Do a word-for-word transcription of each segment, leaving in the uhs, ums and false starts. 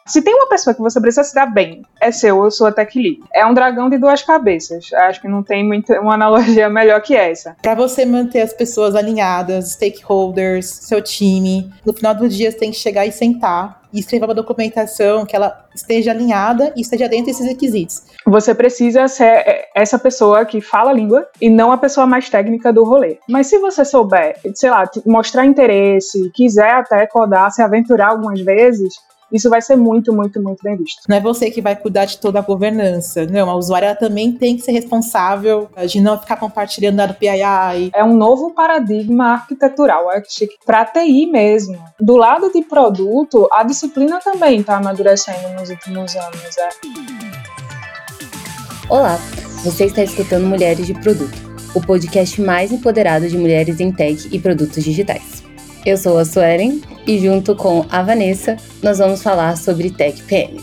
Se tem uma pessoa que você precisa se dar bem, é seu ou sua tech lead. É um dragão de duas cabeças. Acho que não tem muito, uma analogia melhor que essa. Para você manter as pessoas alinhadas, stakeholders, seu time, no final do dia você tem que chegar e sentar e escrever uma documentação que ela esteja alinhada e esteja dentro desses requisitos. Você precisa ser essa pessoa que fala a língua e não a pessoa mais técnica do rolê. Mas se você souber, sei lá, mostrar interesse, quiser até codar, se aventurar algumas vezes, isso vai ser muito, muito, muito bem visto. Não é você que vai cuidar de toda a governança. Não, a usuária ela também tem que ser responsável de não ficar compartilhando dado P I I. É um novo paradigma arquitetural, acho que para T I mesmo. Do lado de produto, a disciplina também está amadurecendo nos últimos anos. É. Olá, você está escutando Mulheres de Produto, o podcast mais empoderado de mulheres em tech e produtos digitais. Eu sou a Suelen e junto com a Vanessa, nós vamos falar sobre Tech P M.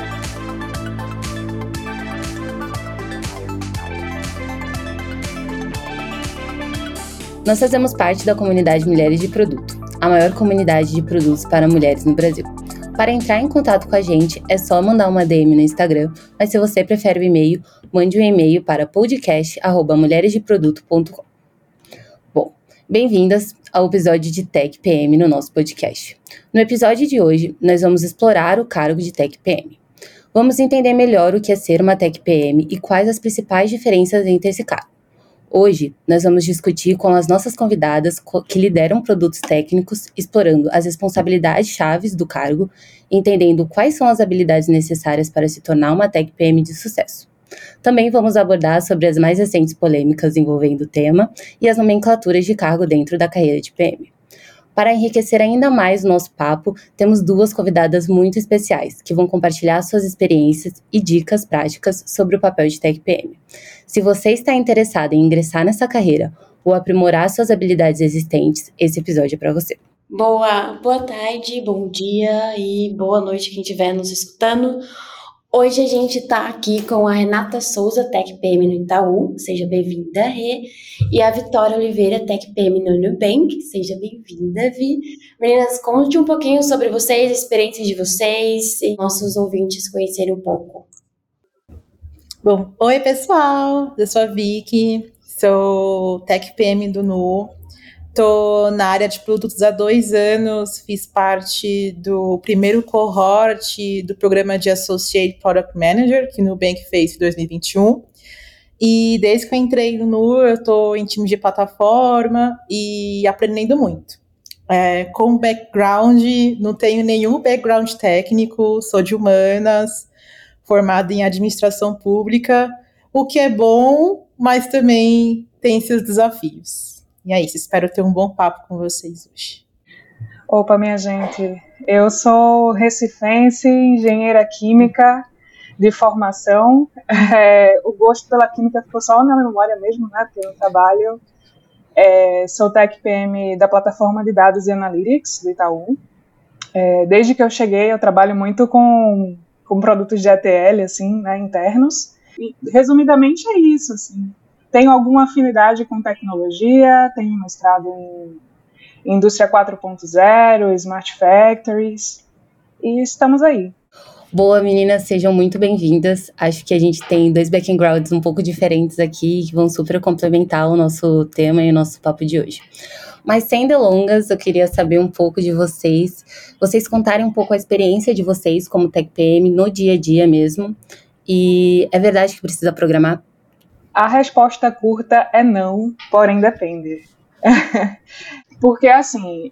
Nós fazemos parte da comunidade Mulheres de Produto, a maior comunidade de produtos para mulheres no Brasil. Para entrar em contato com a gente, é só mandar uma D M no Instagram, mas se você prefere o e-mail, mande um e-mail para podcast arroba mulheres de produto ponto com. Bom, bem-vindas ao episódio de Tech P M no nosso podcast. No episódio de hoje, nós vamos explorar o cargo de Tech P M. Vamos entender melhor o que é ser uma Tech P M e quais as principais diferenças entre esse cargo. Hoje, nós vamos discutir com as nossas convidadas que lideram produtos técnicos, explorando as responsabilidades chaves do cargo, entendendo quais são as habilidades necessárias para se tornar uma Tech P M de sucesso. Também vamos abordar sobre as mais recentes polêmicas envolvendo o tema e as nomenclaturas de cargo dentro da carreira de P M. Para enriquecer ainda mais o nosso papo, temos duas convidadas muito especiais, que vão compartilhar suas experiências e dicas práticas sobre o papel de Tech P M. Se você está interessado em ingressar nessa carreira ou aprimorar suas habilidades existentes, esse episódio é para você. Boa, boa tarde, bom dia e boa noite quem estiver nos escutando. Hoje a gente está aqui com a Renata Souza, Tech P M no Itaú, seja bem-vinda, Rê, e a Vitória Oliveira, Tech P M no Nubank, seja bem-vinda, Vi. Meninas, conte um pouquinho sobre vocês, a experiência de vocês e nossos ouvintes conhecerem um pouco. Bom, oi pessoal, eu sou a Vicky, sou Tech P M do Nu. Estou na área de produtos há dois anos, fiz parte do primeiro cohort do programa de Associate Product Manager, que o Nubank fez em dois mil e vinte e um. E desde que eu entrei no Nu, eu estou em time de plataforma e aprendendo muito. É, com background, não tenho nenhum background técnico, sou de humanas, formada em administração pública, o que é bom, mas também tem seus desafios. E é isso, espero ter um bom papo com vocês hoje. Opa, minha gente, eu sou recifense, engenheira química de formação. É, o gosto pela química ficou só na memória mesmo, né, porque eu trabalho. É, sou Tech P M da plataforma de dados e analytics do Itaú. É, desde que eu cheguei, eu trabalho muito com, com produtos de E T L, assim, né, internos. E, resumidamente, é isso, assim. Tenho alguma afinidade com tecnologia, tenho mestrado em Indústria quatro ponto zero, Smart Factories, e estamos aí. Boa, meninas, sejam muito bem-vindas. Acho que a gente tem dois backgrounds um pouco diferentes aqui, que vão super complementar o nosso tema e o nosso papo de hoje. Mas sem delongas, eu queria saber um pouco de vocês, vocês contarem um pouco a experiência de vocês como Tech P M no dia a dia mesmo. E é verdade que precisa programar? A resposta curta é não, porém depende. Porque, assim,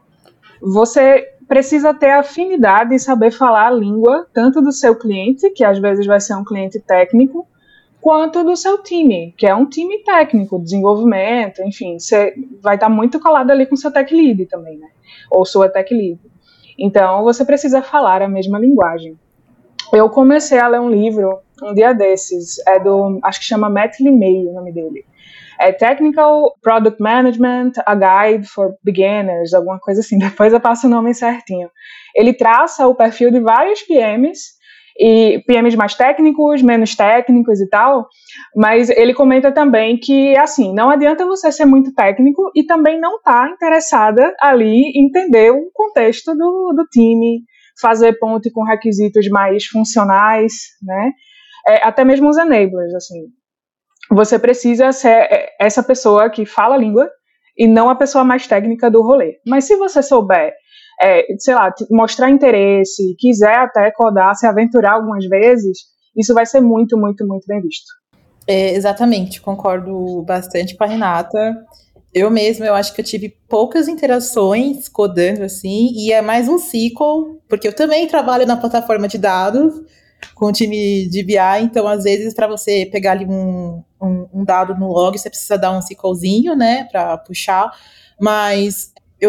você precisa ter afinidade e saber falar a língua, tanto do seu cliente, que às vezes vai ser um cliente técnico, quanto do seu time, que é um time técnico, desenvolvimento, enfim, você vai estar muito colado ali com seu tech lead também, né? Ou sua tech lead. Então, você precisa falar a mesma linguagem. Eu comecei a ler um livro um dia desses, é do, acho que chama Matt Limay, o nome dele. É Technical Product Management, a Guide for Beginners, alguma coisa assim, depois eu passo o nome certinho. Ele traça o perfil de vários P Ms, e P Ms mais técnicos, menos técnicos e tal, mas ele comenta também que, assim, não adianta você ser muito técnico e também não estar tá interessada ali em entender o contexto do, do time, fazer ponte com requisitos mais funcionais, né? É, até mesmo os enablers, assim. Você precisa ser essa pessoa que fala a língua e não a pessoa mais técnica do rolê. Mas se você souber, é, sei lá, mostrar interesse, quiser até codar, se aventurar algumas vezes, isso vai ser muito, muito, muito bem visto. É, exatamente, concordo bastante com a Renata. Eu mesma, eu acho que eu tive poucas interações codando, assim, e é mais um S Q L, porque eu também trabalho na plataforma de dados, com o time de B I, então, às vezes, para você pegar ali um, um, um dado no log, você precisa dar um SQLzinho, né, para puxar, mas eu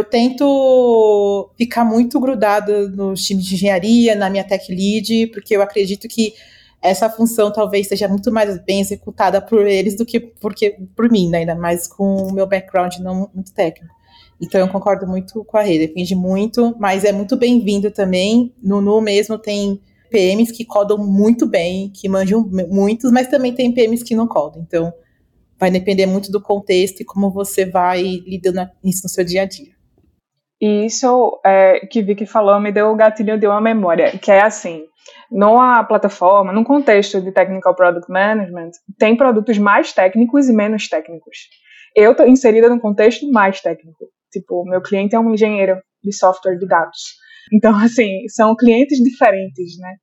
tento ficar muito grudada nos times de engenharia, na minha tech lead, porque eu acredito que essa função talvez seja muito mais bem executada por eles do que porque, por mim, né, ainda mais com o meu background não muito técnico. Então, eu concordo muito com a Rê, depende muito, mas é muito bem-vindo também. No Nu mesmo tem P Ms que codam muito bem, que manjam muitos, mas também tem P Ms que não codam. Então, vai depender muito do contexto e como você vai lidando isso no seu dia a dia. E isso é, que Vicky falou me deu o gatilho de uma memória, que é assim, numa plataforma, num contexto de Technical Product Management, tem produtos mais técnicos e menos técnicos. Eu estou inserida num contexto mais técnico. Tipo, meu cliente é um engenheiro de software de dados. Então, assim, são clientes diferentes, né?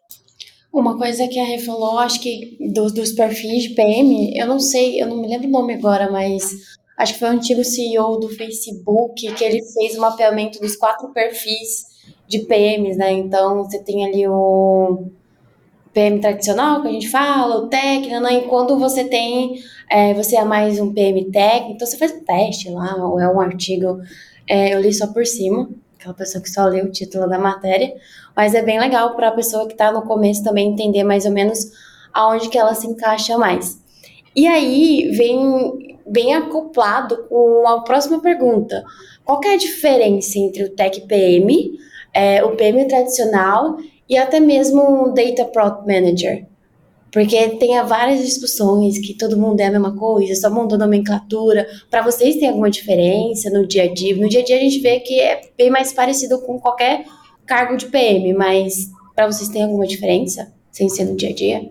Uma coisa que a Rê falou, acho que dos, dos perfis de P M, eu não sei, eu não me lembro o nome agora, mas acho que foi o antigo C E O do Facebook que ele fez o mapeamento dos quatro perfis de P Ms, né? Então, você tem ali o P M tradicional, que a gente fala, o técnico, né? E quando você tem, é, você é mais um P M técnico, então você faz um teste lá, ou é um artigo, é, eu li só por cima, aquela pessoa que só lê o título da matéria, mas é bem legal para a pessoa que está no começo também entender mais ou menos aonde que ela se encaixa mais. E aí vem bem acoplado com a próxima pergunta. Qual que é a diferença entre o Tech P M, é, o P M tradicional e até mesmo um Data Product Manager? Porque tem várias discussões que todo mundo é a mesma coisa, só mudou nomenclatura. Para vocês tem alguma diferença no dia a dia? No dia a dia a gente vê que é bem mais parecido com qualquer cargo de P M, mas para vocês tem alguma diferença, sem ser no dia a dia?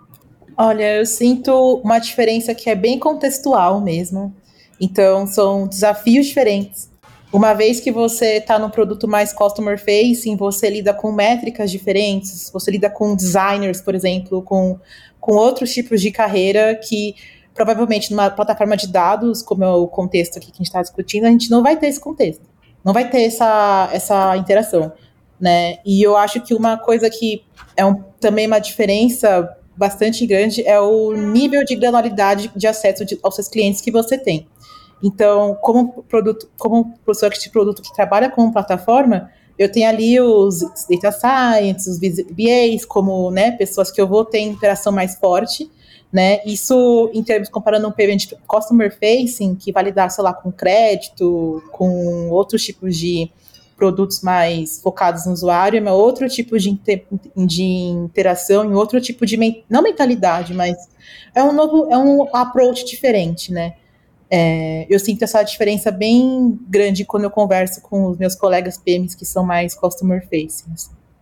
Olha, eu sinto uma diferença que é bem contextual mesmo. Então, são desafios diferentes. Uma vez que você está num produto mais customer facing, você lida com métricas diferentes, você lida com designers, por exemplo, com, com outros tipos de carreira que provavelmente numa plataforma de dados, como é o contexto aqui que a gente está discutindo, a gente não vai ter esse contexto, não vai ter essa, essa interação, né? E eu acho que uma coisa que é um, também uma diferença bastante grande é o nível de granularidade de acesso de, aos seus clientes que você tem. Então, como produto, como professor de produto que trabalha com plataforma, eu tenho ali os data science, os B As, como, né, pessoas que eu vou ter interação mais forte, né? Isso, em termos, comparando um P M de customer facing, que vai lidar, sei lá, com crédito, com outros tipos de produtos mais focados no usuário, é outro tipo de, inter, de interação, em outro tipo de, não mentalidade, mas é um novo, é um approach diferente, né? É, eu sinto essa diferença bem grande quando eu converso com os meus colegas P Ms que são mais customer facing.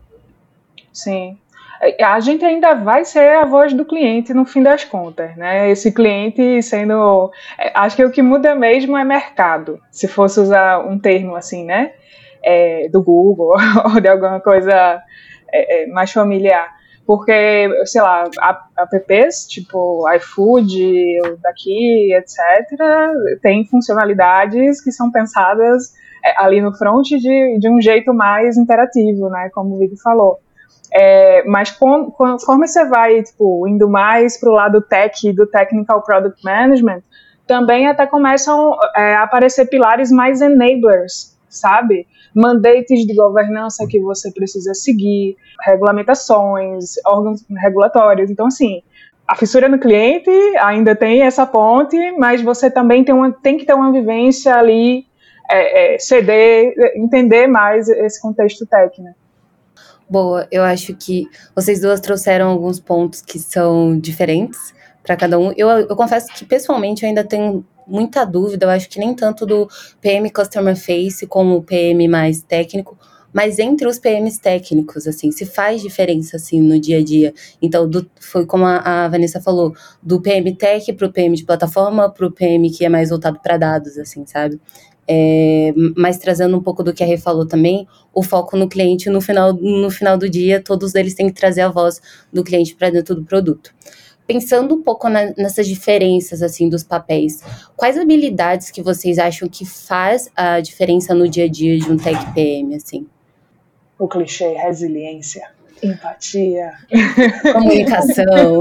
Sim. A gente ainda vai ser a voz do cliente no fim das contas, né? Esse cliente sendo... Acho que o que muda mesmo é mercado, se fosse usar um termo assim, né? É, do Google ou de alguma coisa é, é, mais familiar. Porque, sei lá, apps, tipo iFood, daqui, etcétera, tem funcionalidades que são pensadas ali no front de, de um jeito mais interativo, né, como o Vicky falou. É, mas com, conforme você vai tipo, indo mais para o lado tech, do Technical Product Management, também até começam é, a aparecer pilares mais enablers, sabe? Mandates de governança que você precisa seguir, regulamentações, órgãos regulatórios. Então, assim, a fissura no cliente ainda tem essa ponte, mas você também tem, uma, tem que ter uma vivência ali, é, é, ceder, entender mais esse contexto técnico. Boa, eu acho que vocês duas trouxeram alguns pontos que são diferentes para cada um. Eu, eu confesso que, pessoalmente, eu ainda tenho muita dúvida, eu acho que nem tanto do P M Customer Face como o P M mais técnico, mas entre os P Ms técnicos, assim, se faz diferença, assim, no dia a dia. Então, do, foi como a, a Vanessa falou, do P M Tech pro P M de plataforma, pro P M que é mais voltado para dados, assim, sabe? É, mas trazendo um pouco do que a Rê falou também, o foco no cliente, no final, no final do dia, todos eles têm que trazer a voz do cliente para dentro do produto. Pensando um pouco na, nessas diferenças, assim, dos papéis, quais habilidades que vocês acham que faz a diferença no dia a dia de um Tech P M, assim? O clichê, resiliência, empatia. Comunicação.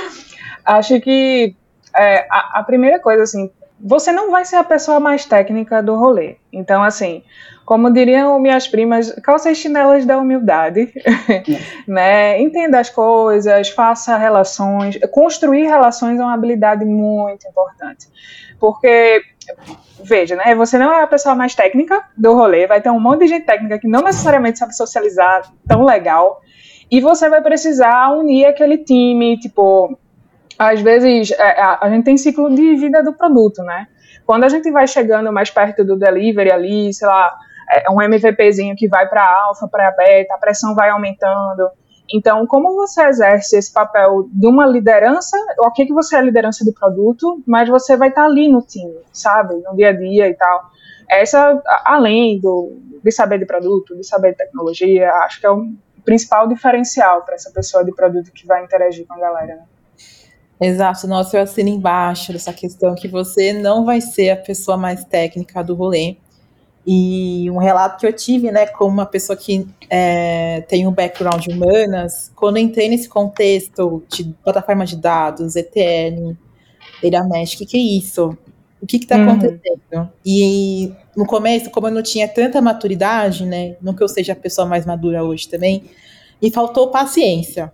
Acho que é, a, a primeira coisa, assim, você não vai ser a pessoa mais técnica do rolê. Então, assim, como diriam minhas primas, calça as chinelas da humildade, né? Entenda as coisas, faça relações. Construir relações é uma habilidade muito importante. Porque, veja, né? Você não é a pessoa mais técnica do rolê, vai ter um monte de gente técnica que não necessariamente sabe socializar tão legal, e você vai precisar unir aquele time, tipo... Às vezes, a gente tem ciclo de vida do produto, né? Quando a gente vai chegando mais perto do delivery ali, sei lá, é um MVPzinho que vai para alfa, para beta, a pressão vai aumentando. Então, como você exerce esse papel de uma liderança, ok que você é liderança de produto, mas você vai estar ali no time, sabe? No dia a dia e tal. Essa, além do, de saber de produto, de saber de tecnologia, acho que é o principal diferencial para essa pessoa de produto que vai interagir com a galera, né? Exato, nossa, eu assino embaixo dessa questão que você não vai ser a pessoa mais técnica do rolê. E um relato que eu tive, né, como uma pessoa que é, tem um background de humanas, quando eu entrei nesse contexto de plataforma de dados, E T L, Data Mesh, o que, que é isso? O que está uhum. acontecendo? E no começo, como eu não tinha tanta maturidade, né, não que eu seja a pessoa mais madura hoje também, me faltou paciência.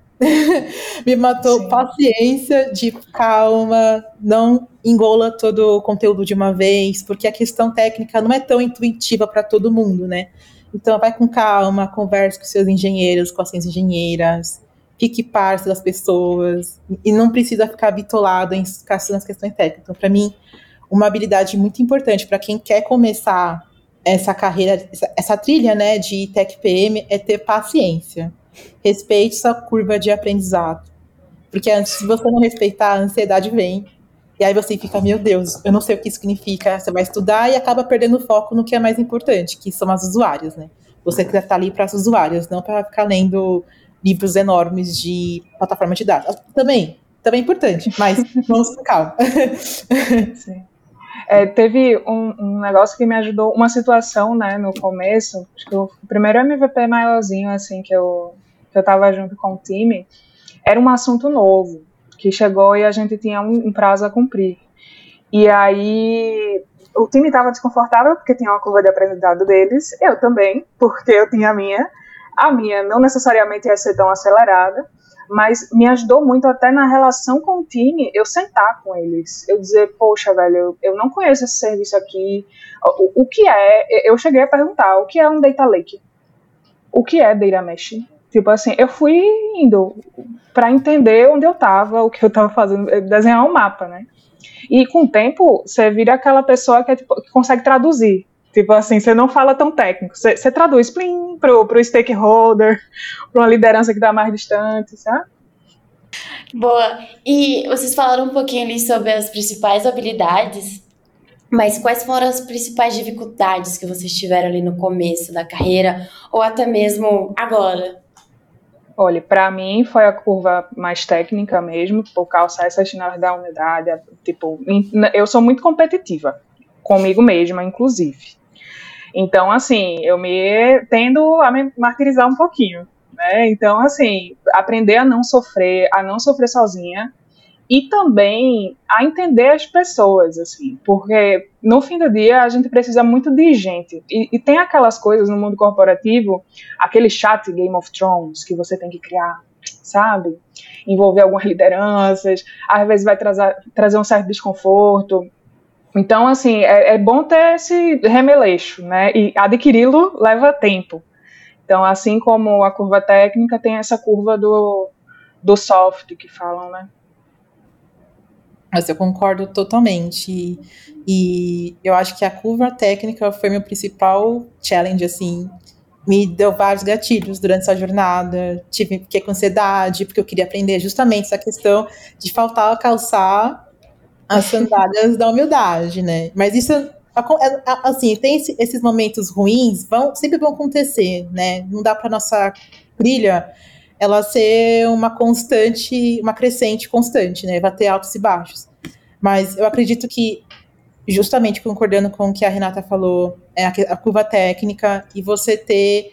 Me matou Sim. paciência de calma, não engola todo o conteúdo de uma vez, porque a questão técnica não é tão intuitiva para todo mundo, né? Então vai com calma, converse com seus engenheiros, com as suas engenheiras, fique parte das pessoas, e não precisa ficar bitolado em nas questões técnicas. Então, para mim, uma habilidade muito importante para quem quer começar essa carreira, essa, essa trilha, né, de Tech P M é ter paciência. Respeite sua curva de aprendizado, porque antes, se você não respeitar, a ansiedade vem, e aí você fica, meu Deus, eu não sei o que isso significa, você vai estudar e acaba perdendo foco no que é mais importante, que são as usuárias, né? Você quer estar ali para as usuárias, não para ficar lendo livros enormes de plataforma de dados. Também, também é importante, mas vamos com calma. Sim. É, teve um, um negócio que me ajudou, uma situação, né, no começo, acho que o primeiro M V P maiorzinho, assim, que eu, que eu tava junto com o time, era um assunto novo, que chegou e a gente tinha um, um prazo a cumprir. E aí, o time estava desconfortável, porque tinha uma curva de aprendizado deles, eu também, porque eu tinha a minha. A minha não necessariamente ia ser tão acelerada, mas me ajudou muito até na relação com o time, eu sentar com eles, eu dizer, poxa, velho, eu, eu não conheço esse serviço aqui, o, o que é, eu cheguei a perguntar, o que é um data lake? O que é data mesh? Tipo assim, eu fui indo para entender onde eu estava, o que eu estava fazendo, desenhar um mapa, né? E com o tempo, você vira aquela pessoa que, é, tipo, que consegue traduzir. Tipo assim, você não fala tão técnico, você, você traduz plim, pro, pro stakeholder, para uma liderança que está mais distante, sabe? Boa. E vocês falaram um pouquinho ali sobre as principais habilidades, mas quais foram as principais dificuldades que vocês tiveram ali no começo da carreira, ou até mesmo agora? Olha, para mim foi a curva mais técnica mesmo, por calçar essas chinelas da humildade, tipo, eu sou muito competitiva, comigo mesma, inclusive. Então, assim, eu me tendo a me martirizar um pouquinho, né? Então, assim, aprender a não sofrer, a não sofrer sozinha e também a entender as pessoas, assim, porque no fim do dia a gente precisa muito de gente. E, e tem aquelas coisas no mundo corporativo, aquele chat Game of Thrones que você tem que criar, sabe? Envolver algumas lideranças, às vezes vai trazer, trazer um certo desconforto. Então, assim, é, é bom ter esse remeleixo, né? E adquiri-lo leva tempo. Então, assim como a curva técnica, tem essa curva do, do soft que falam, né? Mas eu concordo totalmente. E, e eu acho que a curva técnica foi meu principal challenge, assim. me deu vários gatilhos durante essa jornada. Tive, fiquei com ansiedade, porque eu queria aprender justamente essa questão de faltar calçar as sandálias da humildade, né? Mas isso, assim, tem esse, esses momentos ruins, vão, sempre vão acontecer, né? Não dá para nossa trilha ela ser uma constante, uma crescente constante, né? Vai ter altos e baixos. Mas eu acredito que, justamente concordando com o que a Renata falou, é a, a curva técnica e você ter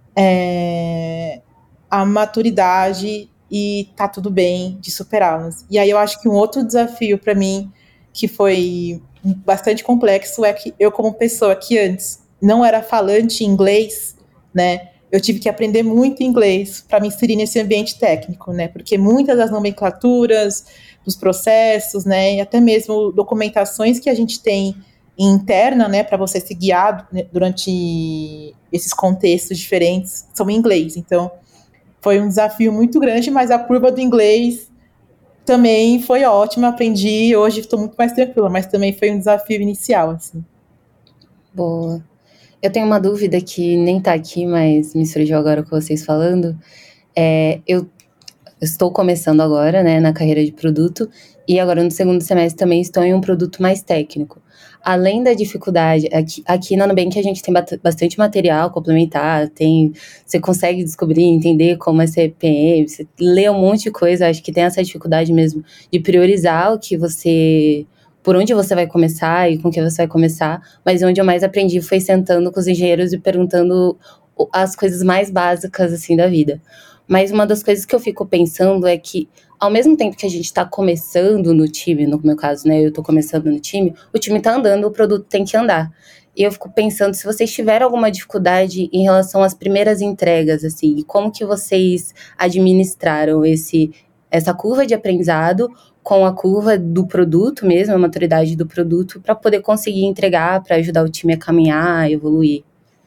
é, a maturidade e tá tudo bem de superá-las. E aí eu acho que um outro desafio para mim, que foi bastante complexo, é que eu, como pessoa que antes não era falante em inglês, né, eu tive que aprender muito inglês para me inserir nesse ambiente técnico, né, porque muitas das nomenclaturas, dos processos, né, e até mesmo documentações que a gente tem interna, né, para você ser guiado, né, durante esses contextos diferentes, são em inglês. Então, foi um desafio muito grande, mas a curva do inglês também foi ótima, aprendi, hoje estou muito mais tranquila, mas também foi um desafio inicial, assim. Boa. Eu tenho uma dúvida que nem tá aqui, mas me surgiu agora com vocês falando. É, eu estou começando agora, né, na carreira de produto, e agora no segundo semestre também estou em um produto mais técnico. Além da dificuldade, aqui, aqui na Nubank a gente tem bastante material complementar, tem, você consegue descobrir, entender como é ser P M, você lê um monte de coisa, acho que tem essa dificuldade mesmo de priorizar o que você, por onde você vai começar e com que você vai começar, mas onde eu mais aprendi foi sentando com os engenheiros e perguntando as coisas mais básicas, assim, da vida. Mas uma das coisas que eu fico pensando é que, ao mesmo tempo que a gente está começando no time, no meu caso, né, eu estou começando no time, o time está andando, o produto tem que andar. E eu fico pensando, se vocês tiveram alguma dificuldade em relação às primeiras entregas, assim, e como que vocês administraram esse, essa curva de aprendizado com a curva do produto mesmo, a maturidade do produto, para poder conseguir entregar, para ajudar o time a caminhar, a evoluir.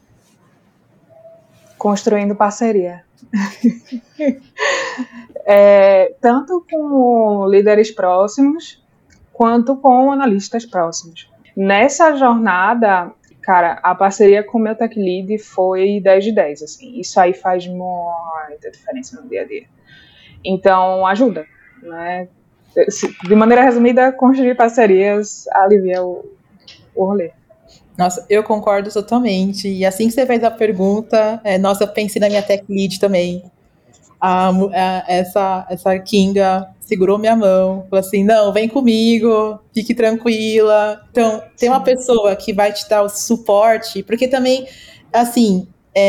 Construindo parceria. É, tanto com líderes próximos quanto com analistas próximos. Nessa jornada, cara, a parceria com o meu tech lead foi dez de dez, assim. Isso aí faz muita diferença no dia a dia. Então, ajuda, né? De maneira resumida, construir parcerias alivia o, o rolê. Nossa, eu concordo totalmente. E assim que você fez a pergunta, é, nossa, eu pensei na minha tech lead também. A, a, essa, essa Kinga segurou minha mão, falou assim, não, vem comigo, fique tranquila. Então, tem uma pessoa que vai te dar o suporte, porque também, assim,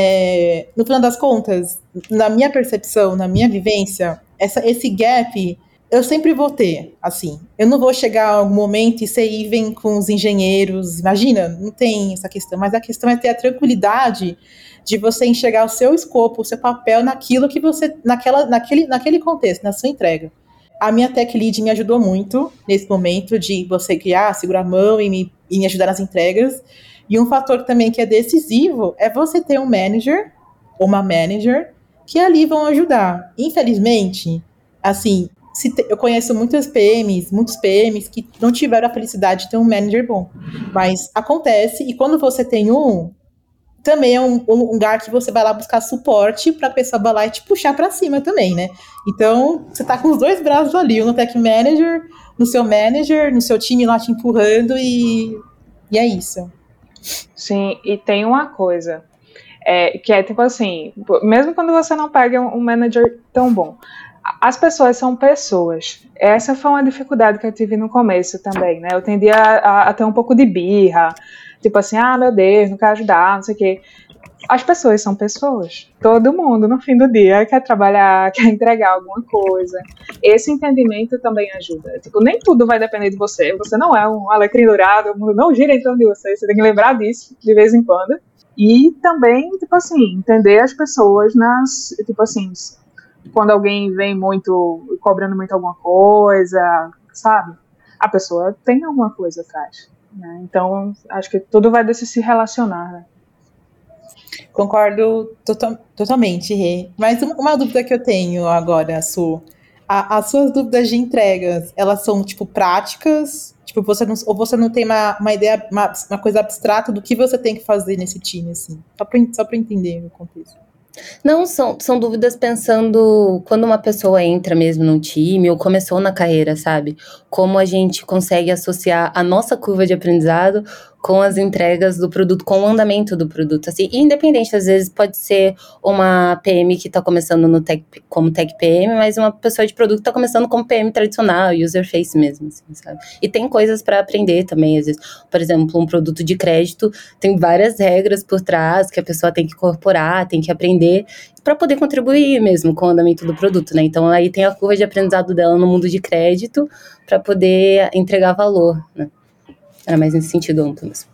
é, no final das contas, na minha percepção, na minha vivência, essa, esse gap eu sempre vou ter, assim. Eu não vou chegar a algum momento e ser even com os engenheiros, imagina, não tem essa questão, mas a questão é ter a tranquilidade de você enxergar o seu escopo, o seu papel naquilo que você, naquela, naquele, naquele contexto, na sua entrega. A minha tech lead me ajudou muito nesse momento de você criar, segurar a mão e me, e me ajudar nas entregas. E um fator também que é decisivo é você ter um manager ou uma manager que ali vão ajudar. Infelizmente, assim, se te, eu conheço muitas P Ms, muitos P Ms que não tiveram a felicidade de ter um manager bom. Mas acontece, e quando você tem um, também é um, um lugar que você vai lá buscar suporte para a pessoa vai lá e te puxar para cima também, né? Então, você tá com os dois braços ali, no tech manager, no seu manager, no seu time lá te empurrando e, e é isso. Sim, e tem uma coisa, é, que é tipo assim, mesmo quando você não pega um manager tão bom, as pessoas são pessoas. Essa foi uma dificuldade que eu tive no começo também, né? Eu tendia a, a, a ter um pouco de birra, tipo assim, ah, meu Deus, não quero ajudar, não sei o quê. As pessoas são pessoas. Todo mundo, no fim do dia, quer trabalhar, quer entregar alguma coisa. Esse entendimento também ajuda. Tipo, nem tudo vai depender de você. Você não é um alecrim dourado, o mundo não gira em torno de você. Você tem que lembrar disso de vez em quando. E também, tipo assim, entender as pessoas nas... Tipo assim, quando alguém vem muito, cobrando muito alguma coisa, sabe? A pessoa tem alguma coisa atrás. Né? Então, acho que tudo vai desse se relacionar, né? Concordo to- totalmente, Rê. Mas uma, uma dúvida que eu tenho agora, Su, a, as suas dúvidas de entregas, elas são, tipo, práticas? Tipo Tipo, você não, ou você não tem uma, uma ideia, uma, uma coisa abstrata do que você tem que fazer nesse time, assim. Só pra, só pra entender o contexto. Não, são, são dúvidas pensando quando uma pessoa entra mesmo num time ou começou na carreira, sabe? Como a gente consegue associar a nossa curva de aprendizado com as entregas do produto, com o andamento do produto, assim, independente, às vezes pode ser uma P M que está começando no tech, como Tech P M, mas uma pessoa de produto está começando como P M tradicional, user face mesmo, assim, sabe? E tem coisas para aprender também, às vezes, por exemplo, um produto de crédito tem várias regras por trás que a pessoa tem que incorporar, tem que aprender para poder contribuir mesmo com o andamento do produto, né? Então aí tem a curva de aprendizado dela no mundo de crédito para poder entregar valor, né? Era mais nesse sentido amplo mesmo.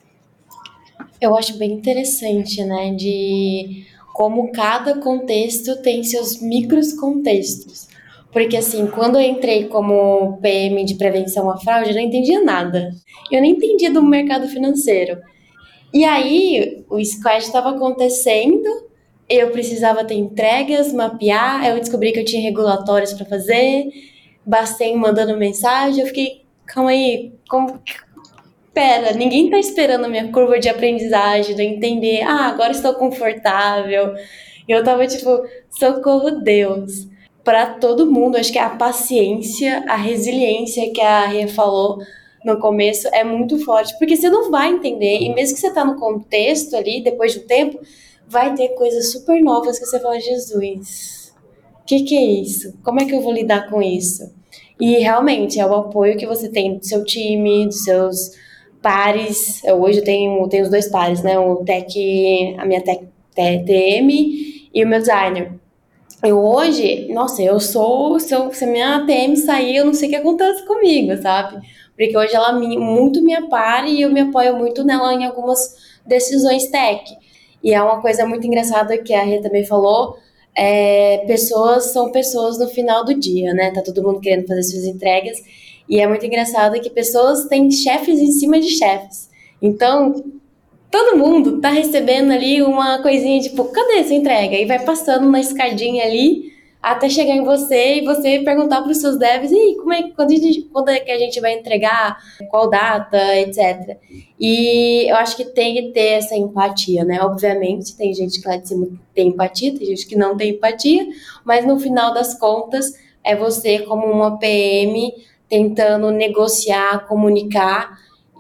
Eu acho bem interessante, né, de como cada contexto tem seus micros contextos. Porque, assim, quando eu entrei como P M de prevenção à fraude, eu não entendia nada. Eu nem entendia do mercado financeiro. E aí, o squad estava acontecendo, eu precisava ter entregas, mapear, eu descobri que eu tinha regulatórios para fazer, Bastei mandando mensagem, eu fiquei, calma aí, como... Pera, ninguém tá esperando a minha curva de aprendizagem, de eu entender, ah, agora estou confortável. E eu tava tipo, socorro Deus. Pra todo mundo, acho que a paciência, a resiliência que a Rê falou no começo é muito forte, porque você não vai entender, e mesmo que você tá no contexto ali, depois de um tempo, vai ter coisas super novas que você fala, Jesus, o que que é isso? Como é que eu vou lidar com isso? E realmente, é o apoio que você tem do seu time, dos seus pares. Hoje eu tenho, tenho os dois pares, né? O tech, a minha tech, T M e o meu designer. Eu hoje, nossa, eu sou, se, eu, se a minha T M sair, eu não sei o que acontece comigo, sabe? Porque hoje ela me, muito me apara e eu me apoio muito nela em algumas decisões tech. E é uma coisa muito engraçada que a Rê também falou, é, pessoas são pessoas no final do dia, né? Tá todo mundo querendo fazer suas entregas. E é muito engraçado que pessoas têm chefes em cima de chefes. Então, todo mundo tá recebendo ali uma coisinha tipo, cadê essa entrega? E vai passando na escadinha ali até chegar em você e você perguntar para os seus devs, e como é, quando, a gente, quando é que a gente vai entregar, qual data, etcétera. E eu acho que tem que ter essa empatia, né? Obviamente, tem gente que lá de cima tem empatia, tem gente que não tem empatia, mas no final das contas, é você como uma P M tentando negociar, comunicar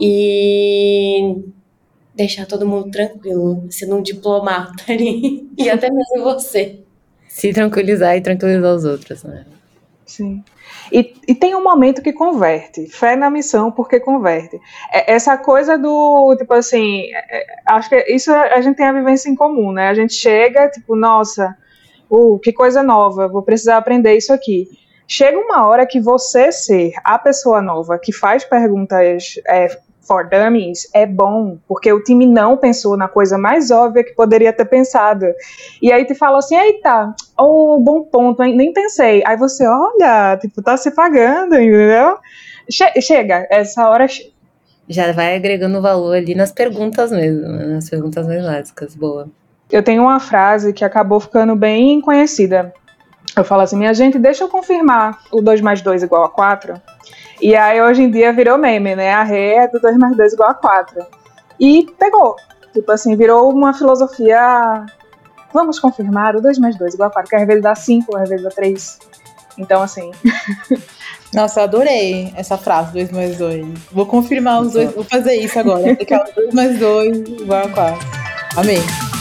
e deixar todo mundo tranquilo, sendo um diplomata ali, e até mesmo você. Se tranquilizar e tranquilizar os outros, né? Sim. E, e tem um momento que converte, fé na missão porque converte. É, essa coisa do, tipo assim, é, acho que isso a gente tem a vivência em comum, né? A gente chega, tipo, nossa, uh, que coisa nova, vou precisar aprender isso aqui. Chega uma hora que você ser a pessoa nova que faz perguntas é, for dummies é bom, porque o time não pensou na coisa mais óbvia que poderia ter pensado. E aí te fala assim, eita, oh, bom ponto, hein? Nem pensei. Aí você, olha, tipo, tá se pagando, entendeu? Che- chega, essa hora chega. Já vai agregando valor ali nas perguntas mesmo, né? Nas perguntas mais básicas, boa. Eu tenho uma frase que acabou ficando bem conhecida. Eu falo assim, minha gente, deixa eu confirmar o dois mais dois igual a quatro. E aí hoje em dia virou meme, né? A Rê é do dois mais dois igual a quatro. E pegou. Tipo assim, virou uma filosofia. Vamos confirmar o dois mais dois igual a quatro, que às vezes dá cinco, às vezes dá três. Então, assim. Nossa, eu adorei essa frase, dois mais dois. Vou confirmar os dois, vou fazer isso agora. Aplicar o dois mais dois igual a quatro. Amém.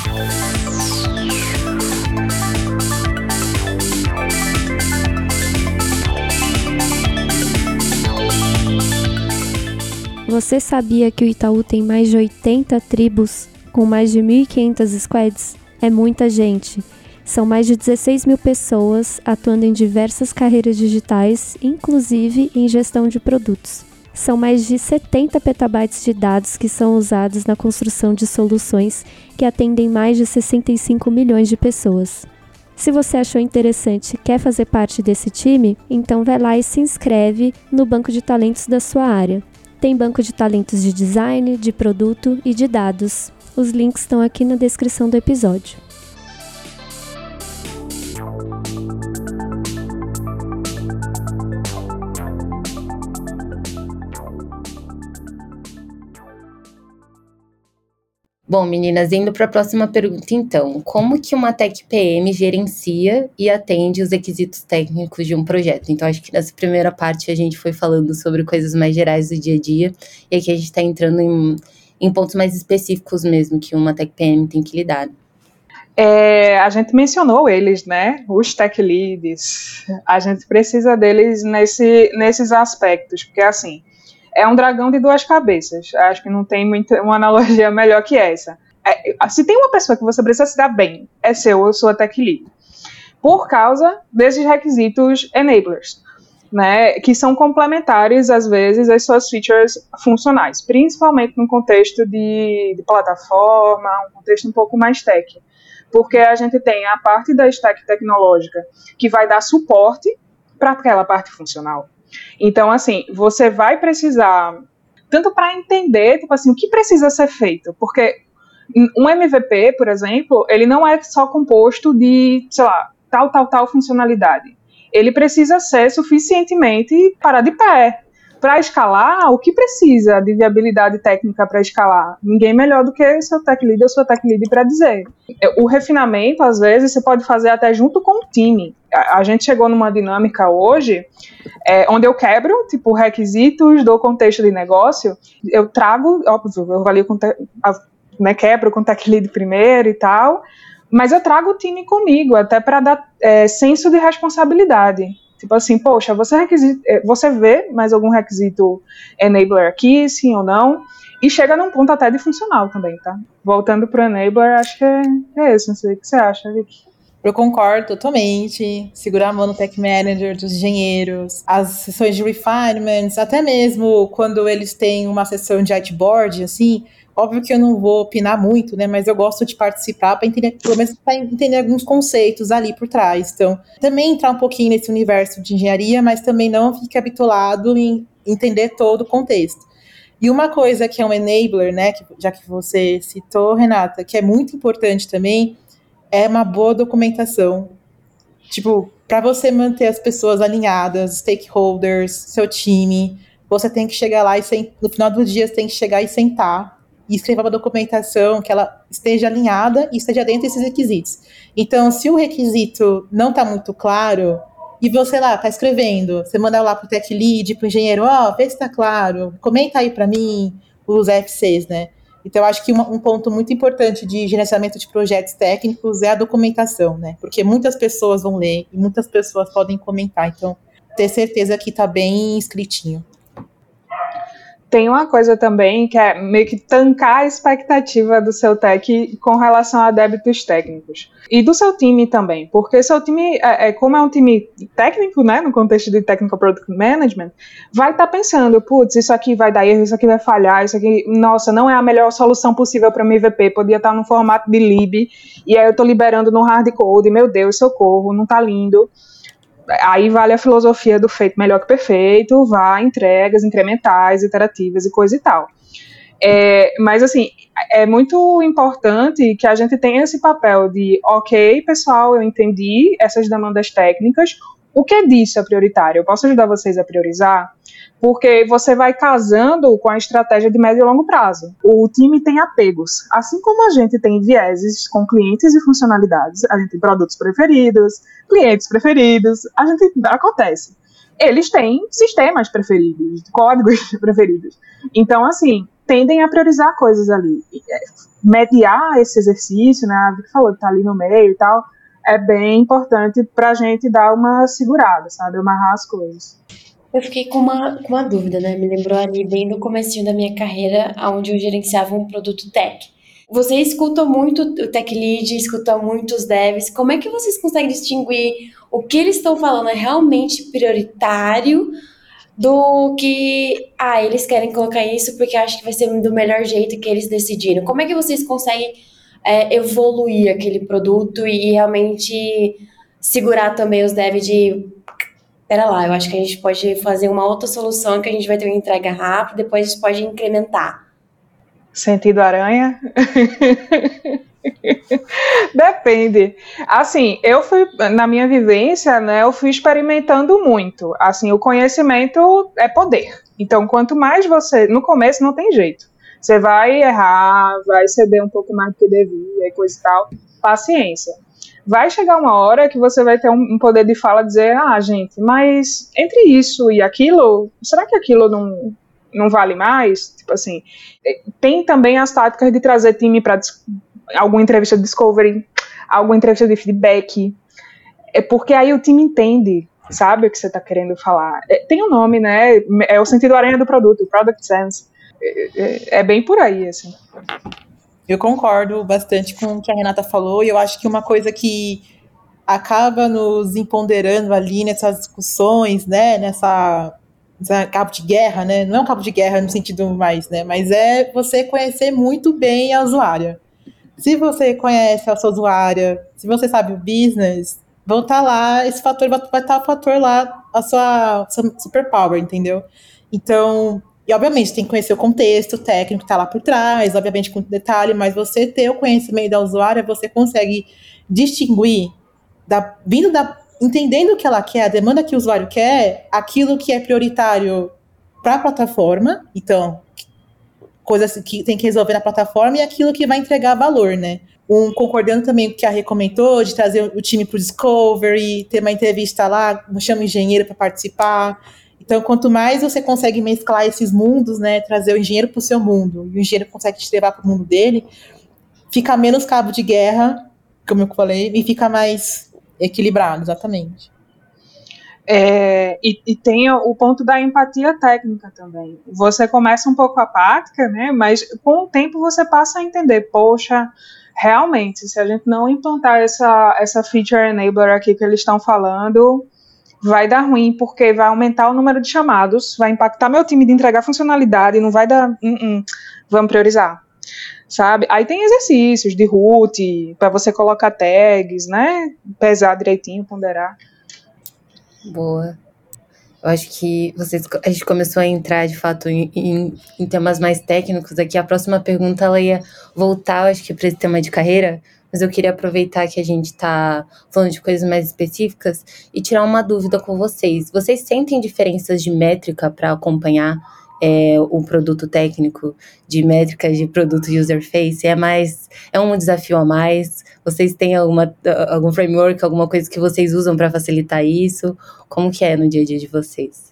Você sabia que o Itaú tem mais de oitenta tribos, com mais de mil e quinhentas squads? É muita gente. São mais de dezesseis mil pessoas atuando em diversas carreiras digitais, inclusive em gestão de produtos. São mais de setenta petabytes de dados que são usados na construção de soluções que atendem mais de sessenta e cinco milhões de pessoas. Se você achou interessante e quer fazer parte desse time, então vai lá e se inscreve no banco de talentos da sua área. Tem banco de talentos de design, de produto e de dados. Os links estão aqui na descrição do episódio. Bom, meninas, indo para a próxima pergunta, então. Como que uma Tech P M gerencia e atende os requisitos técnicos de um projeto? Então, acho que nessa primeira parte a gente foi falando sobre coisas mais gerais do dia a dia, e aqui a gente está entrando em, em pontos mais específicos mesmo, que uma Tech P M tem que lidar. É, a gente mencionou eles, né? Os Tech Leads. A gente precisa deles nesse, nesses aspectos, porque, assim, é um dragão de duas cabeças. Acho que não tem muita, uma analogia melhor que essa. É, se tem uma pessoa que você precisa se dar bem, é seu ou sua Tech Lead. Por causa desses requisitos enablers, né, que são complementares, às vezes, às suas features funcionais, principalmente no contexto de, de plataforma, um contexto um pouco mais tech. Porque a gente tem a parte da stack tecnológica que vai dar suporte para aquela parte funcional. Então, assim, você vai precisar, tanto para entender, tipo assim, o que precisa ser feito, porque um M V P, por exemplo, ele não é só composto de, sei lá, tal, tal, tal funcionalidade. Ele precisa ser suficientemente parar de pé. Para escalar, o que precisa de viabilidade técnica para escalar? Ninguém melhor do que seu tech lead ou sua tech lead para dizer. O refinamento, às vezes, você pode fazer até junto com o time. A, a gente chegou numa dinâmica hoje, é, onde eu quebro, tipo, requisitos do contexto de negócio, eu trago, óbvio, eu avalio com te, a, né, quebro com o tech lead primeiro e tal, mas eu trago o time comigo, até para dar é, senso de responsabilidade. Tipo assim, poxa, você, requisita, você vê mais algum requisito enabler aqui, sim ou não, e chega num ponto até de funcional também, tá? Voltando pro enabler, acho que é, é isso, não sei o que você acha, Vicky. Eu concordo totalmente. Segurar a mão no tech manager dos engenheiros, as sessões de refinements, até mesmo quando eles têm uma sessão de whiteboard, assim, óbvio que eu não vou opinar muito, né, mas eu gosto de participar para entender, pelo menos para entender alguns conceitos ali por trás. Então, também entrar um pouquinho nesse universo de engenharia, mas também não fique habituado em entender todo o contexto. E uma coisa que é um enabler, né, que, já que você citou, Renata, que é muito importante também, é uma boa documentação. Tipo, para você manter as pessoas alinhadas, stakeholders, seu time, você tem que chegar lá e no final do dia você tem que chegar e sentar e escrever uma documentação que ela esteja alinhada e esteja dentro desses requisitos. Então, se o requisito não está muito claro, e você lá está escrevendo, você manda lá para o tech lead, para o engenheiro, ó, oh, vê se está claro, comenta aí para mim os F Cs, né? Então, eu acho que uma, um ponto muito importante de gerenciamento de projetos técnicos é a documentação, né? Porque muitas pessoas vão ler e muitas pessoas podem comentar. Então, ter certeza que está bem escritinho. Tem uma coisa também que é meio que tancar a expectativa do seu tech com relação a débitos técnicos. E do seu time também, porque seu time, é, é, como é um time técnico, né, no contexto de Technical Product Management, vai estar tá pensando, putz, isso aqui vai dar erro, isso aqui vai falhar, isso aqui, nossa, não é a melhor solução possível para o M V P, podia estar tá no formato de lib, e aí eu estou liberando no hardcode, meu Deus, socorro, não está lindo. Aí vale a filosofia do feito melhor que perfeito, vá entregas incrementais, iterativas e coisa e tal. É, mas assim, é muito importante que a gente tenha esse papel de, ok, pessoal, eu entendi essas demandas técnicas, o que disso é prioritário? Eu posso ajudar vocês a priorizar? Porque você vai casando com a estratégia de médio e longo prazo. O time tem apegos. Assim como a gente tem vieses com clientes e funcionalidades, a gente tem produtos preferidos, clientes preferidos, a gente acontece. Eles têm sistemas preferidos, códigos preferidos. Então, assim, tendem a priorizar coisas ali. Mediar esse exercício, né, a Vicky falou que tá ali no meio e tal, é bem importante pra gente dar uma segurada, sabe, amarrar as coisas. Eu fiquei com uma, com uma dúvida, né? Me lembrou ali bem no comecinho da minha carreira, onde eu gerenciava um produto tech. Você escuta muito o tech lead, escuta muito os devs. Como é que vocês conseguem distinguir o que eles estão falando é realmente prioritário do que, ah, eles querem colocar isso porque acham que vai ser do melhor jeito que eles decidiram? Como é que vocês conseguem é, evoluir aquele produto e realmente segurar também os devs de... Pera lá, eu acho que a gente pode fazer uma outra solução que a gente vai ter uma entrega rápida, depois a gente pode incrementar. Sentido aranha? Depende. Assim, eu fui, na minha vivência, né, eu fui experimentando muito. Assim, o conhecimento é poder. Então, quanto mais você... No começo não tem jeito. Você vai errar, vai ceder um pouco mais do que devia e coisa e tal. Paciência. Vai chegar uma hora que você vai ter um, um poder de fala, dizer, ah, gente, mas entre isso e aquilo, será que aquilo não, não vale mais? Tipo assim, tem também as táticas de trazer time para alguma entrevista de discovery, alguma entrevista de feedback, é porque aí o time entende, sabe o que você está querendo falar. É, tem um nome, né? É o sentido aranha do produto, product sense. É, é, é bem por aí, assim. Eu concordo bastante com o que a Renata falou, e eu acho que uma coisa que acaba nos empoderando ali nessas discussões, né, nessa, nessa cabo de guerra, né, não é um cabo de guerra no sentido mais, né, mas é você conhecer muito bem a usuária. Se você conhece a sua usuária, se você sabe o business, vão estar lá, esse fator vai, vai estar o fator lá, a sua, sua superpower, entendeu? Então, e obviamente tem que conhecer o contexto técnico que está lá por trás, obviamente com detalhe, mas você ter o conhecimento da usuária, você consegue distinguir, da, vindo da, entendendo o que ela quer, a demanda que o usuário quer, aquilo que é prioritário para a plataforma, então, coisas que tem que resolver na plataforma, e aquilo que vai entregar valor, né? Um, concordando também com o que a Rê comentou, de trazer o time para o Discovery, ter uma entrevista lá, chama o engenheiro para participar. Então, quanto mais você consegue mesclar esses mundos, né, trazer o engenheiro para o seu mundo, e o engenheiro consegue te levar para o mundo dele, fica menos cabo de guerra, como eu falei, e fica mais equilibrado, exatamente. É, e, e tem o ponto da empatia técnica também. Você começa um pouco apática, né, mas com o tempo você passa a entender, poxa, realmente, se a gente não implantar essa, essa feature enabler aqui que eles estão falando, vai dar ruim, porque vai aumentar o número de chamados, vai impactar meu time de entregar funcionalidade, não vai dar, uh -uh, vamos priorizar, sabe? Aí tem exercícios de root, para você colocar tags, né, pesar direitinho, ponderar. Boa. Eu acho que vocês, a gente começou a entrar, de fato, em, em, em temas mais técnicos aqui. A próxima pergunta, ela ia voltar, acho que, para esse tema de carreira, mas eu queria aproveitar que a gente está falando de coisas mais específicas e tirar uma dúvida com vocês. Vocês sentem diferenças de métrica para acompanhar é, o produto técnico, de métricas de produto user-face? É mais, é um desafio a mais? Vocês têm alguma, algum framework, alguma coisa que vocês usam para facilitar isso? Como que é no dia a dia de vocês?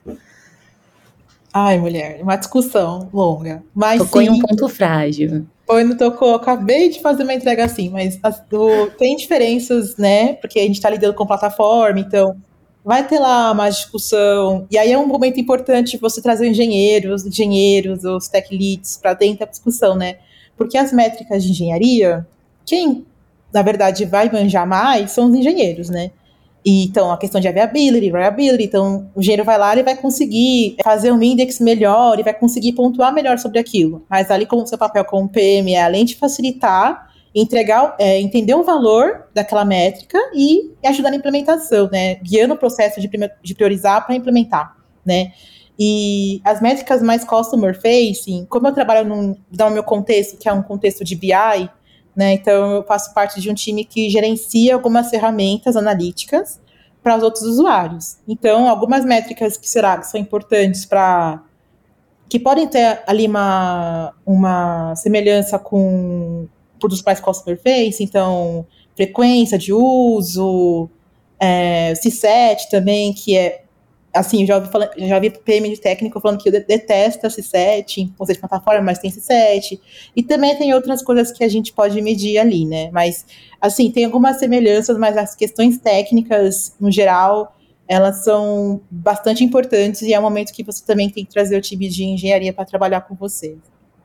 Ai, mulher, uma discussão longa. Mas tocou sim, em um ponto frágil. Foi, não tocou. Acabei de fazer uma entrega assim, mas o, tem diferenças, né? Porque a gente está lidando com plataforma, então vai ter lá mais discussão. E aí é um momento importante você trazer engenheiros, engenheiros, os tech leads para dentro da discussão, né? Porque as métricas de engenharia, quem, na verdade, vai manjar mais são os engenheiros, né? E, então, a questão de viability, reliability, então o engenheiro vai lá e vai conseguir fazer um index melhor e vai conseguir pontuar melhor sobre aquilo. Mas ali, como o seu papel como P M é, além de facilitar, entregar, é, entender o valor daquela métrica e ajudar na implementação, né? Guiando o processo de, de priorizar para implementar, né? E as métricas mais customer facing, como eu trabalho num, no meu contexto, que é um contexto de B I, né, então eu faço parte de um time que gerencia algumas ferramentas analíticas para os outros usuários. Então, algumas métricas que será que são importantes para que podem ter ali uma, uma semelhança com produtos mais customer face, então frequência de uso, é, C sete também, que é assim, eu já ouvi, falando, já ouvi P M de técnico falando que detesta C sete, em conceito de plataforma, mas tem C sete. E também tem outras coisas que a gente pode medir ali, né? Mas, assim, tem algumas semelhanças, mas as questões técnicas, no geral, elas são bastante importantes e é um momento que você também tem que trazer o time de engenharia para trabalhar com você.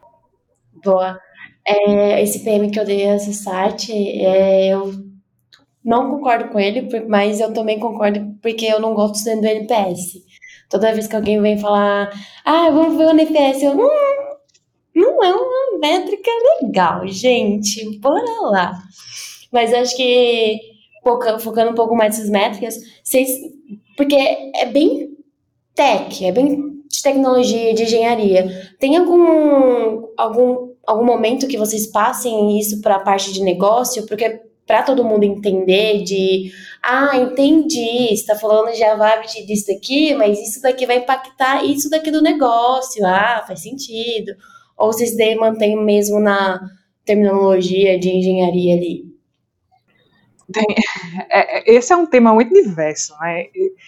Boa. É, esse P M que eu dei a C sete, é, eu não concordo com ele, mas eu também concordo porque eu não gosto sendo do N P S. Toda vez que alguém vem falar, ah, vamos ver o N P S, eu, hum, não é uma métrica legal, gente, bora lá. Mas acho que, focando um pouco mais nessas métricas, vocês, porque é bem tech, é bem de tecnologia, de engenharia. Tem algum, algum, algum momento que vocês passem isso para a parte de negócio? Porque para todo mundo entender de, ah, entendi, você está falando de viability disso daqui, mas isso daqui vai impactar isso daqui do negócio, ah, faz sentido. Ou vocês daí mantêm mesmo na terminologia de engenharia ali? Tem, é, esse é um tema muito diverso, né?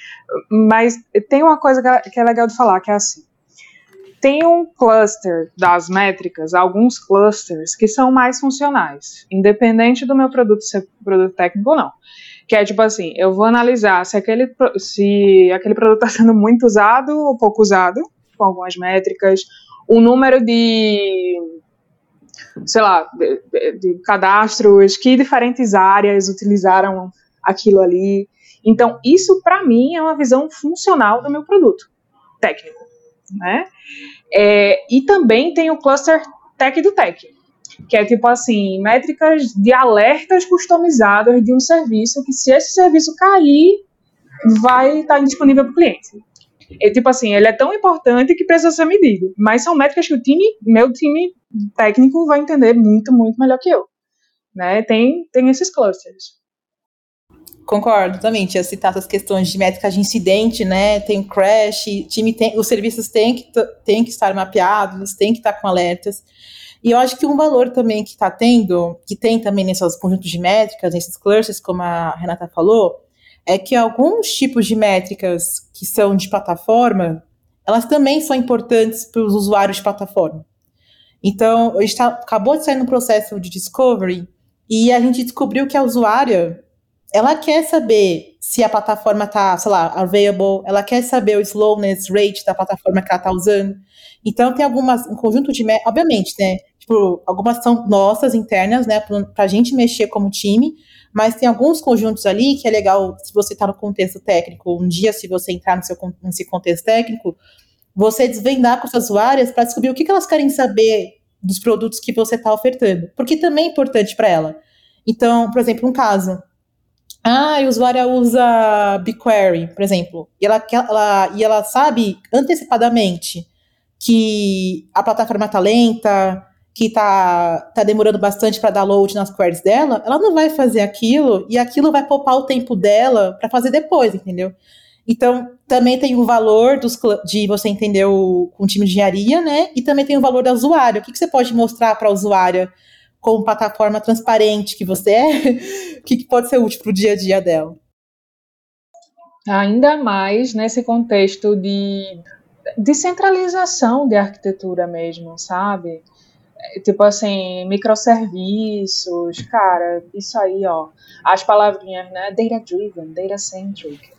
Mas tem uma coisa que é legal de falar, que é assim, tem um cluster das métricas, alguns clusters que são mais funcionais, independente do meu produto ser produto técnico ou não. Que é tipo assim, eu vou analisar se aquele, se aquele produto está sendo muito usado ou pouco usado, com algumas métricas, o número de, sei lá, de, de cadastros, que diferentes áreas utilizaram aquilo ali. Então, isso para mim é uma visão funcional do meu produto técnico, né? É, e também tem o cluster tech do tech, que é tipo assim, métricas de alertas customizados de um serviço, que se esse serviço cair, vai estar indisponível para o cliente. É tipo assim, ele é tão importante que precisa ser medido, mas são métricas que o time, meu time técnico vai entender muito, muito melhor que eu, né? Tem, tem esses clusters. Concordo, também. Tinha citado as questões de métricas de incidente, né? Tem crash, time tem, os serviços têm que, têm que estar mapeados, têm que estar com alertas. E eu acho que um valor também que está tendo, que tem também nesses conjuntos de métricas, nesses clusters, como a Renata falou, é que alguns tipos de métricas que são de plataforma, elas também são importantes para os usuários de plataforma. Então, a gente tá, acabou de sair no processo de discovery e a gente descobriu que a usuária, ela quer saber se a plataforma está, sei lá, available, ela quer saber o slowness rate da plataforma que ela está usando. Então, tem algumas, um conjunto de, obviamente, né, tipo, algumas são nossas, internas, né, para a gente mexer como time, mas tem alguns conjuntos ali que é legal, se você está no contexto técnico, um dia, se você entrar no seu, nesse contexto técnico, você desvendar com suas usuárias para descobrir o que, que elas querem saber dos produtos que você está ofertando, porque também é importante para ela. Então, por exemplo, um caso, ah, a usuária usa BigQuery, por exemplo, e ela, ela, e ela sabe antecipadamente que a plataforma está lenta, que está tá demorando bastante para dar load nas queries dela, ela não vai fazer aquilo, e aquilo vai poupar o tempo dela para fazer depois, entendeu? Então, também tem o valor dos, de você entender o, com o time de engenharia, né? E também tem o valor da usuária. O que, que você pode mostrar para a usuária como plataforma transparente que você é? O que, que pode ser útil para o dia a dia dela? Ainda mais nesse contexto de descentralização de arquitetura mesmo, sabe? Tipo assim, microserviços, cara, isso aí, ó. As palavrinhas, né? Data-driven, data-centric.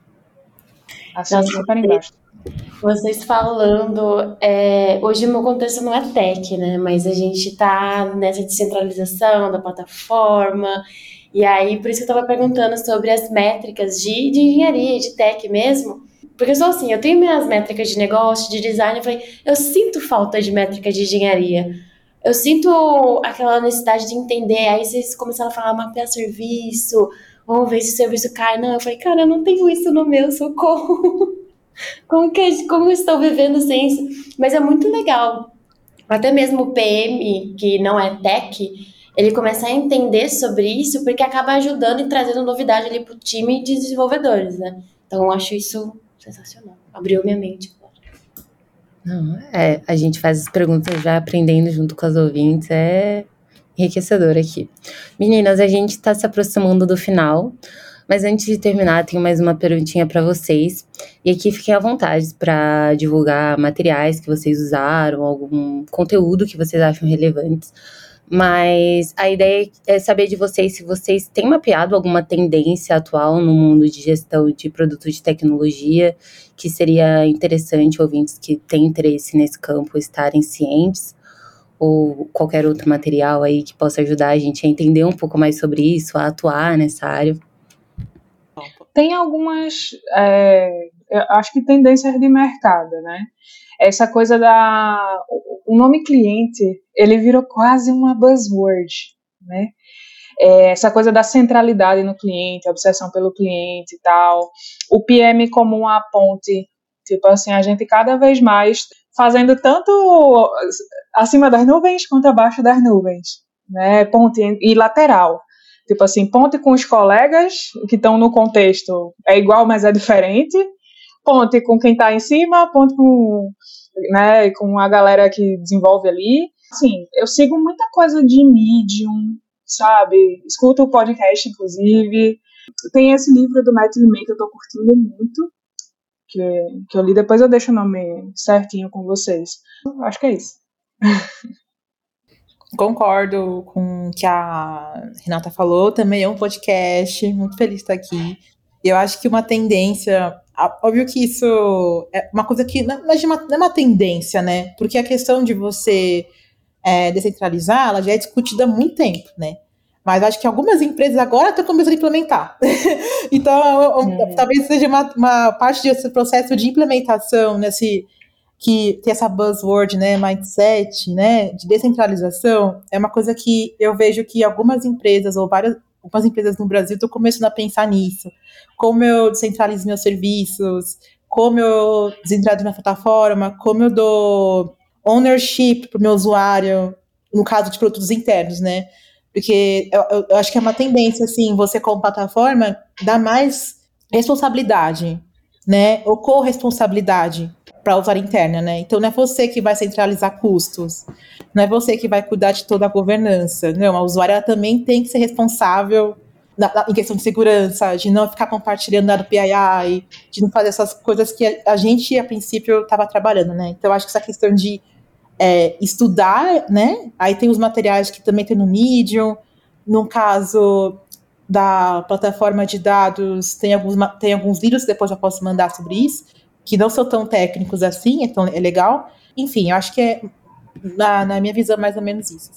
Assim, Nossa, super embaixo. Vocês falando, é, hoje o meu contexto não é tech, né? Mas a gente tá nessa descentralização da plataforma. E aí, por isso que eu tava perguntando sobre as métricas de, de engenharia, de tech mesmo. Porque eu sou assim, eu tenho minhas métricas de negócio, de design, eu falei, eu sinto falta de métrica de engenharia. Eu sinto aquela necessidade de entender. Aí vocês começaram a falar, mapear serviço, vamos ver se o serviço cai. Não, eu falei, cara, eu não tenho isso no meu, socorro. Como, que, como eu estou vivendo sem isso? Mas é muito legal. Até mesmo o P M, que não é tech, ele começa a entender sobre isso, porque acaba ajudando e trazendo novidade ali pro time de desenvolvedores, né? Então eu acho isso sensacional. Abriu minha mente. Não, é, a gente faz as perguntas já aprendendo junto com as ouvintes, é enriquecedor aqui. Meninas, a gente está se aproximando do final, mas antes de terminar, tenho mais uma perguntinha para vocês. E aqui fiquem à vontade para divulgar materiais que vocês usaram, algum conteúdo que vocês acham relevantes. Mas a ideia é saber de vocês se vocês têm mapeado alguma tendência atual no mundo de gestão de produtos de tecnologia, que seria interessante ouvintes que têm interesse nesse campo estarem cientes, ou qualquer outro material aí que possa ajudar a gente a entender um pouco mais sobre isso, a atuar nessa área. Tem algumas, é, eu acho que tendências de mercado, né? Essa coisa da... O nome cliente, ele virou quase uma buzzword, né? É, essa coisa da centralidade no cliente, a obsessão pelo cliente e tal. O P M como uma ponte, tipo assim, a gente cada vez mais fazendo tanto acima das nuvens quanto abaixo das nuvens, né? Ponte e lateral. Tipo assim, ponte com os colegas que estão no contexto é igual, mas é diferente. Ponte com quem está em cima, ponte com né, com a galera que desenvolve ali. Assim, eu sigo muita coisa de Medium, sabe? Escuto o podcast, inclusive. Tem esse livro do Matt LeMay que eu tô curtindo muito, que, que eu li, depois eu deixo o nome certinho com vocês. Acho que é isso. Concordo com o que a Renata falou, também é um podcast, muito feliz de estar aqui. Eu acho que uma tendência, óbvio que isso é uma coisa que não é uma, não é uma tendência, né? Porque a questão de você é, descentralizar, ela já é discutida há muito tempo, né? Mas acho que algumas empresas agora estão começando a implementar. Então, hum. talvez seja uma, uma parte desse processo de implementação, nesse, que tem essa buzzword, né, mindset, né, de descentralização, é uma coisa que eu vejo que algumas empresas, ou várias algumas empresas no Brasil estão começando a pensar nisso. Como eu descentralizo meus serviços, como eu descentralizo minha plataforma, como eu dou ownership para o meu usuário, no caso de produtos internos, né? Porque eu, eu, eu acho que é uma tendência, assim, você como plataforma dá mais responsabilidade, né? Ou corresponsabilidade para a usuária interna, né? Então não é você que vai centralizar custos, não é você que vai cuidar de toda a governança, não, a usuária também tem que ser responsável na, na, em questão de segurança, de não ficar compartilhando dado P I I, de não fazer essas coisas que a, a gente, a princípio, estava trabalhando, né? Então eu acho que essa questão de É, estudar, né? Aí tem os materiais que também tem no Medium. No caso da plataforma de dados, tem alguns, tem alguns vídeos que depois eu posso mandar sobre isso, que não são tão técnicos assim, então é legal. Enfim, eu acho que é, na, na minha visão, mais ou menos isso.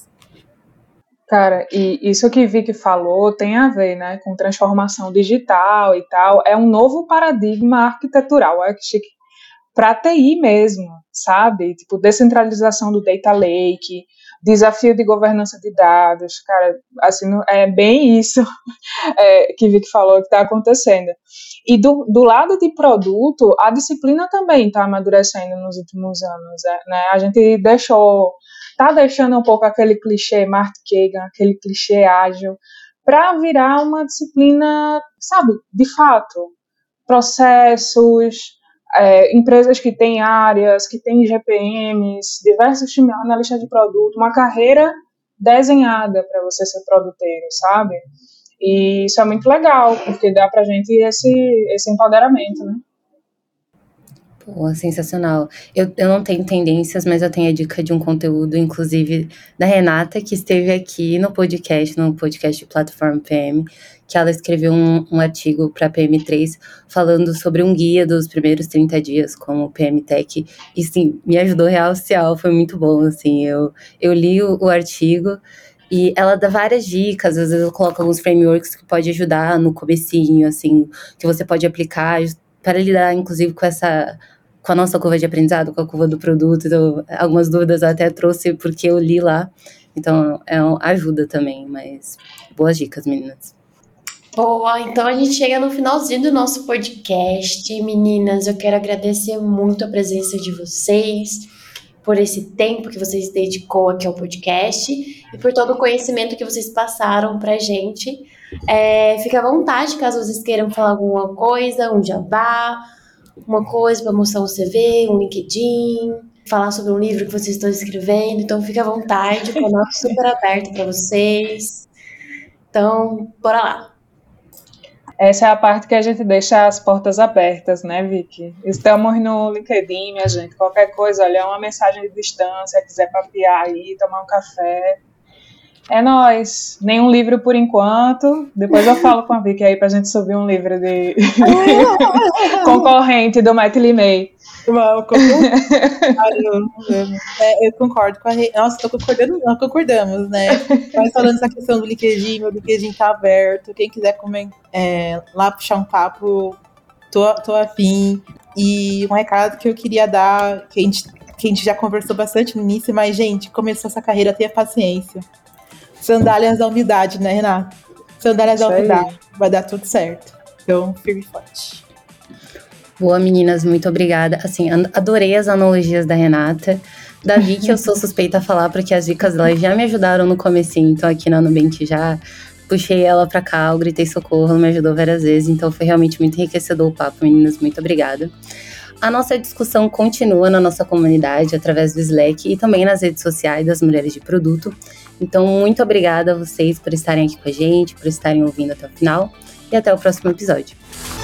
Cara, e isso que Vicky falou tem a ver, né, com transformação digital e tal. É um novo paradigma arquitetural, é chique. Para T I mesmo, sabe? Tipo, descentralização do data lake, desafio de governança de dados, cara, assim, é bem isso é, que Vicky falou que está acontecendo. E do, do lado de produto, a disciplina também está amadurecendo nos últimos anos, né? A gente deixou, tá deixando um pouco aquele clichê Mark Kagan, aquele clichê ágil, para virar uma disciplina, sabe, de fato, processos, É, empresas que têm áreas, que têm G P Ms, diversos times na lista de produto, uma carreira desenhada para você ser produteiro, sabe? E isso é muito legal, porque dá pra gente esse, esse empoderamento, né? Pô, sensacional. Eu, eu não tenho tendências, mas eu tenho a dica de um conteúdo, inclusive, da Renata, que esteve aqui no podcast, no podcast Platform P M, que ela escreveu um, um artigo para P M três falando sobre um guia dos primeiros trinta dias como P M Tech, e sim, me ajudou real oficial, foi muito bom, assim, eu, eu li o, o artigo e ela dá várias dicas, às vezes eu coloco alguns frameworks que pode ajudar no comecinho, assim, que você pode aplicar para lidar, inclusive, com essa, com a nossa curva de aprendizado, com a curva do produto, então, algumas dúvidas eu até trouxe porque eu li lá, então é, ajuda também, mas boas dicas, meninas. Boa, então a gente chega no finalzinho do nosso podcast. Meninas, eu quero agradecer muito a presença de vocês, por esse tempo que vocês dedicou aqui ao podcast e por todo o conhecimento que vocês passaram pra gente. É, fica à vontade, caso vocês queiram falar alguma coisa, um jabá, uma coisa para mostrar um C V, um LinkedIn, falar sobre um livro que vocês estão escrevendo. Então fica à vontade, o canal é super aberto para vocês. Então, bora lá. Essa é a parte que a gente deixa as portas abertas, né, Vicky? Estamos no LinkedIn, minha gente. Qualquer coisa, olha, uma mensagem de distância, quiser papear aí, tomar um café. É nóis. Nenhum livro por enquanto. Depois eu falo com a Vicky aí pra gente subir um livro de concorrente do Matt LeMay. Não, é, eu concordo com a Rê. Nossa, tô concordando, nós concordamos, né? Mas falando essa questão do LinkedIn, meu LinkedIn tá aberto. Quem quiser comer, é, lá puxar um papo, tô, tô afim. E um recado que eu queria dar, que a, gente, que a gente já conversou bastante no início, mas, gente, começou essa carreira, tenha paciência. Sandálias da humildade, né, Renata? Sandálias da humildade, vai dar tudo certo. Então, firme e forte. Boa, meninas, muito obrigada. Assim, adorei as analogias da Renata. Da Vicky, eu sou suspeita a falar, porque as dicas dela já me ajudaram no comecinho. Então, aqui na Nubank já puxei ela pra cá, eu gritei socorro, ela me ajudou várias vezes. Então, foi realmente muito enriquecedor o papo, meninas. Muito obrigada. A nossa discussão continua na nossa comunidade, através do Slack e também nas redes sociais das Mulheres de Produto. Então, muito obrigada a vocês por estarem aqui com a gente, por estarem ouvindo até o final, e até o próximo episódio.